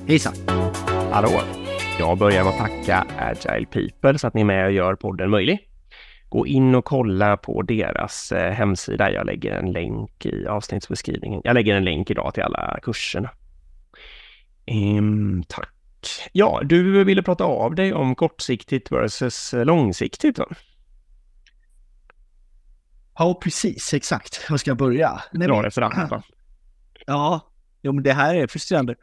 Hejsan. Hallå! Jag börjar med att tacka Agile People så att ni är med och gör podden möjlig. Gå in och kolla på deras hemsida. Jag lägger en länk i avsnittsbeskrivningen. Jag lägger en länk idag till alla kurserna. Tack. Ja, du ville prata av dig om kortsiktigt versus långsiktigt, va? Ja, precis. Exakt. Var ska jag börja? Dra efter andra. Ja, men det här är frustrerande.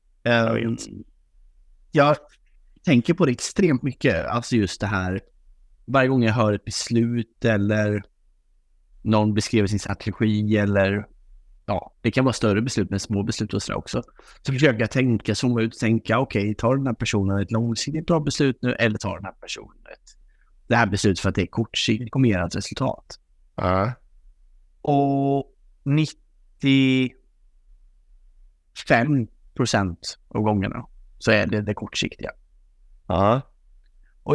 Jag tänker på det extremt mycket. Alltså just det här. Varje gång jag hör ett beslut eller någon beskriver sin strategi eller det kan vara större beslut men små beslut och sådär också. Så försöker jag tänka, zooma ut och tänka, okej, tar den här personen ett långsiktigt bra beslut nu eller tar den här personen det här beslutet för att det är kortsiktigt kommer ge ett resultat. Och 95% av gångerna så är det kortsiktiga. Och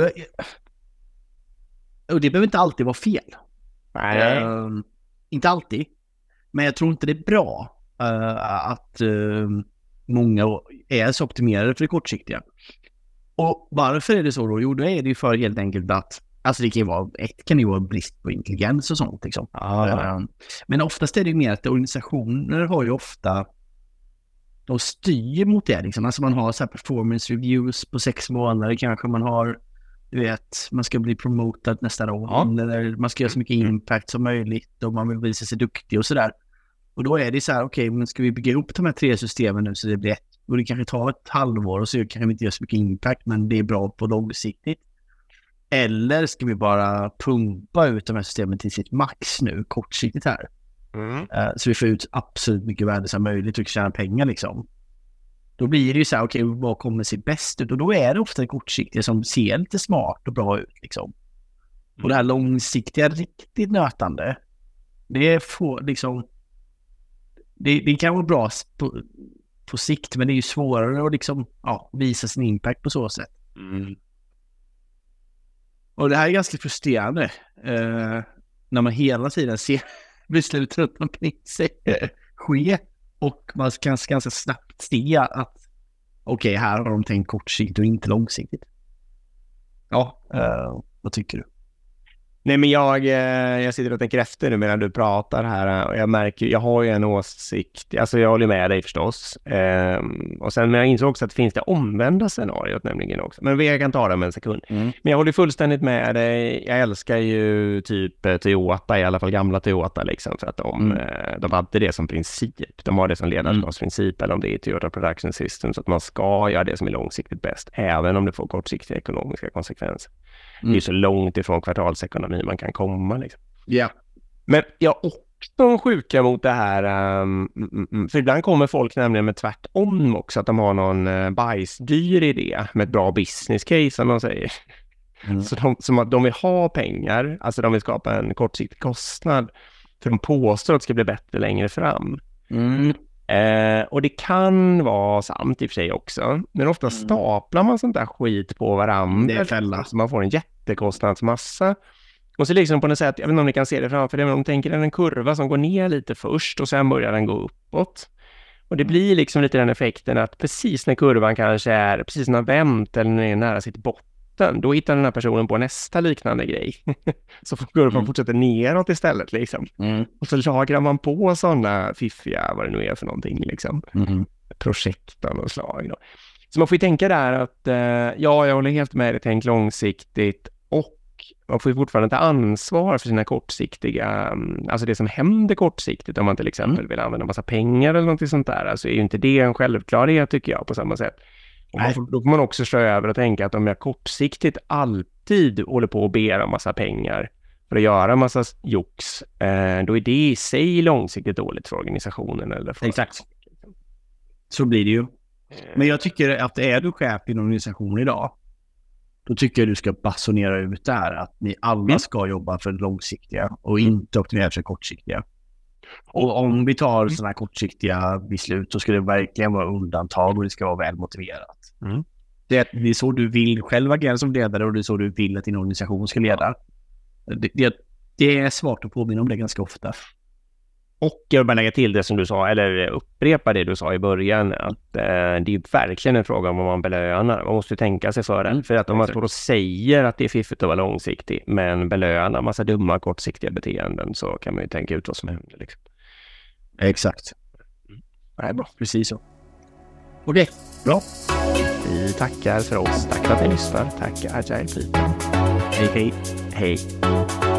det behöver inte alltid vara fel. Nej. Inte alltid. Men jag tror inte det är bra att många är så optimerade för det kortsiktiga. Och varför är det så då? Jo, då är det ju för helt enkelt att alltså det kan ju vara brist på intelligens och sånt liksom. Men oftast är det ju mer att organisationer har ju ofta de styr mot det liksom. Alltså man har så här performance reviews på 6 månader kanske man har, du vet, man ska bli promotad nästa år eller man ska göra så mycket impact som möjligt och man vill visa sig duktig och sådär. Och då är det så här, okej, men ska vi bygga ihop de här 3 systemen nu så det blir och det kanske tar ett halvår och så kanske vi inte gör så mycket impact men det är bra på långsiktigt. Eller ska vi bara pumpa ut de här systemen till sitt max nu, kortsiktigt här. Så vi får ut absolut mycket värde som möjligt och tjäna pengar liksom. Då blir det ju så här, okej, vad kommer sig bäst ut? Och då är det ofta det kortsiktiga som ser lite smart och bra ut liksom. Och det här långsiktiga, riktigt nötande, det får liksom det kan vara bra på sikt, men det är ju svårare att liksom, visa sin impact på så sätt. Och det här är ganska frustrerande när man hela tiden ser beslut runt omkring sig ske och man kan ganska snabbt se att okej, här har de tänkt kortsiktigt och inte långsiktigt. Vad tycker du? Nej, men jag sitter och tänker efter nu medan du pratar här och jag märker, jag har ju en åsikt, alltså jag håller med dig förstås. Och sen, men jag insåg också att det finns det omvända scenariot nämligen också. Men jag kan ta det om en sekund. Men jag håller fullständigt med dig. Jag älskar ju typ Toyota, i alla fall gamla Toyota liksom, för att de hade det som princip. De har det som ledarskapsprincip eller om det är Toyota Production System, så att man ska göra det som är långsiktigt bäst, även om det får kortsiktiga ekonomiska konsekvenser. Det är så långt ifrån kvartalsekonomi man kan komma liksom. Men jag är också sjuka mot det här för ibland kommer folk nämligen med tvärtom också, att de har någon bajsdyr idé med ett bra business case som de säger. Så de vill ha pengar, alltså de vill skapa en kortsiktig kostnad för de påstår att det ska bli bättre längre fram. Och det kan vara sant i och för sig också, men ofta staplar man sånt där skit på varandra. Det är fälla. Så man får en jättekostnadsmassa. Och så liksom på något sätt, jag vet inte om ni kan se det framför er, men om ni tänker en kurva som går ner lite först och sen börjar den gå uppåt. Och det blir liksom lite den effekten att precis när kurvan kanske är, precis när vänt eller när den är nära sitt botten, då hittar den här personen på nästa liknande grej. Så får kurvan fortsätta neråt istället liksom. Och så lagrar man på sådana fiffiga, vad det nu är för någonting liksom. Projekt av något slag då. Så man får ju tänka där att jag håller helt med dig, tänk långsiktigt, och man får ju fortfarande ta ansvar för sina kortsiktiga, alltså det som händer kortsiktigt, om man till exempel vill använda en massa pengar eller något sånt där, alltså är ju inte det en självklarhet tycker jag på samma sätt. Och då får man också slå över och tänka att om jag kortsiktigt alltid håller på att begära en massa pengar för att göra en massa jox, då är det i sig långsiktigt dåligt för organisationen. Eller för Exakt. Så blir det ju. Men jag tycker att är du chef i en organisation idag, då tycker jag du ska basunera ut där att ni alla ska jobba för långsiktiga och inte optimera för kortsiktiga. Och om vi tar sådana här kortsiktiga beslut så ska det verkligen vara undantag och det ska vara väl motiverat. Det är så du vill själv agera som ledare och det är så du vill att din organisation ska leda. Det är svårt att påminna om det ganska ofta. Och jag vill bara lägga till det som du sa, eller upprepa det du sa i början, att det är verkligen en fråga om vad man belönar. Man måste tänka sig för det. För att om man står och säger att det är fiffigt att vara långsiktig, men belönar massa dumma kortsiktiga beteenden, så kan man ju tänka ut vad som händer. Liksom. Exakt. Det är bra. Precis så. Okej, bra. Vi tackar för oss. Tack för att ni lyssnar. Tack Agile People. Hej, hej. Hej.